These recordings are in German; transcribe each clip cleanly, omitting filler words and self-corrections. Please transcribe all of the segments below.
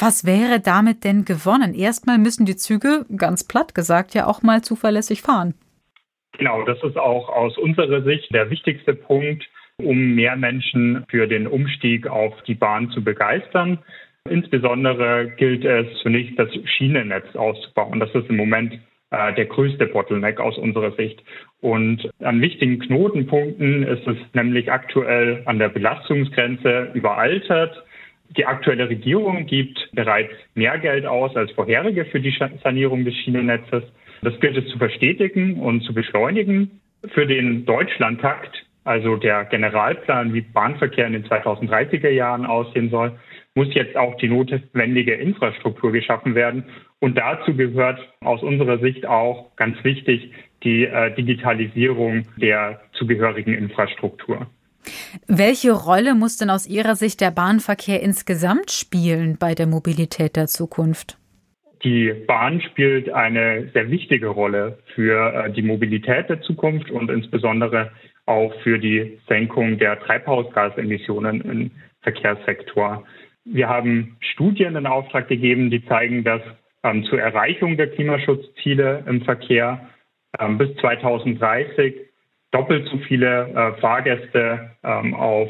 Was wäre damit denn gewonnen? Erstmal müssen die Züge, ganz platt gesagt, ja auch mal zuverlässig fahren. Genau, das ist auch aus unserer Sicht der wichtigste Punkt, um mehr Menschen für den Umstieg auf die Bahn zu begeistern. Insbesondere gilt es zunächst, das Schienennetz auszubauen. Das ist im Moment der größte Bottleneck aus unserer Sicht. Und an wichtigen Knotenpunkten ist es nämlich aktuell an der Belastungsgrenze überaltert. Die aktuelle Regierung gibt bereits mehr Geld aus als vorherige für die Sanierung des Schienennetzes. Das gilt es zu verstetigen und zu beschleunigen. Für den Deutschlandtakt, also der Generalplan, wie Bahnverkehr in den 2030er Jahren aussehen soll, muss jetzt auch die notwendige Infrastruktur geschaffen werden. Und dazu gehört aus unserer Sicht auch ganz wichtig die Digitalisierung der zugehörigen Infrastruktur. Welche Rolle muss denn aus Ihrer Sicht der Bahnverkehr insgesamt spielen bei der Mobilität der Zukunft? Die Bahn spielt eine sehr wichtige Rolle für die Mobilität der Zukunft und insbesondere auch für die Senkung der Treibhausgasemissionen im Verkehrssektor. Wir haben Studien in Auftrag gegeben, die zeigen, dass zur Erreichung der Klimaschutzziele im Verkehr bis 2030 doppelt so viele Fahrgäste auf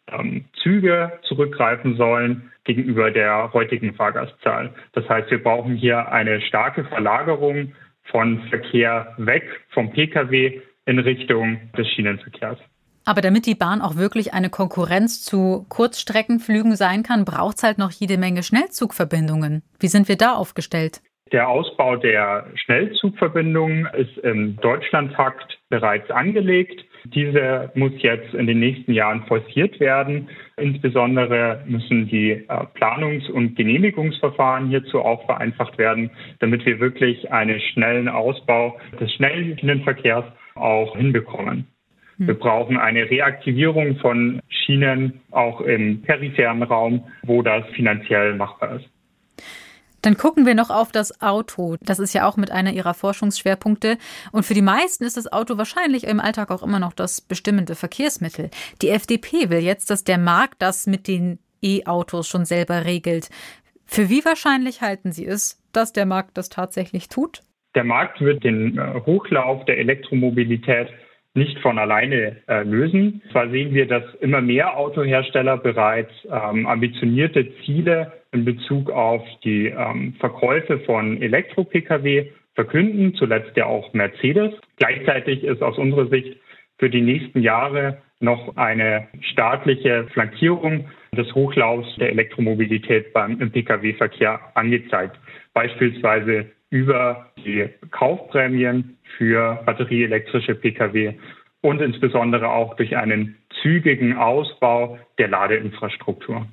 Züge zurückgreifen sollen gegenüber der heutigen Fahrgastzahl. Das heißt, wir brauchen hier eine starke Verlagerung von Verkehr weg vom Pkw in Richtung des Schienenverkehrs. Aber damit die Bahn auch wirklich eine Konkurrenz zu Kurzstreckenflügen sein kann, braucht es halt noch jede Menge Schnellzugverbindungen. Wie sind wir da aufgestellt? Der Ausbau der Schnellzugverbindungen ist im Deutschlandtakt bereits angelegt. Diese muss jetzt in den nächsten Jahren forciert werden. Insbesondere müssen die Planungs- und Genehmigungsverfahren hierzu auch vereinfacht werden, damit wir wirklich einen schnellen Ausbau des schnellen Schienenverkehrs auch hinbekommen. Wir brauchen eine Reaktivierung von Schienen auch im peripheren Raum, wo das finanziell machbar ist. Dann gucken wir noch auf das Auto. Das ist ja auch mit einer Ihrer Forschungsschwerpunkte. Und für die meisten ist das Auto wahrscheinlich im Alltag auch immer noch das bestimmende Verkehrsmittel. Die FDP will jetzt, dass der Markt das mit den E-Autos schon selber regelt. Für wie wahrscheinlich halten Sie es, dass der Markt das tatsächlich tut? Der Markt wird den Hochlauf der Elektromobilität nicht von alleine lösen. Zwar sehen wir, dass immer mehr Autohersteller bereits ambitionierte Ziele in Bezug auf die Verkäufe von Elektro-Pkw verkünden, zuletzt ja auch Mercedes. Gleichzeitig ist aus unserer Sicht für die nächsten Jahre noch eine staatliche Flankierung des Hochlaufs der Elektromobilität im Pkw-Verkehr angezeigt. Beispielsweise über die Kaufprämien für batterieelektrische Pkw und insbesondere auch durch einen zügigen Ausbau der Ladeinfrastruktur.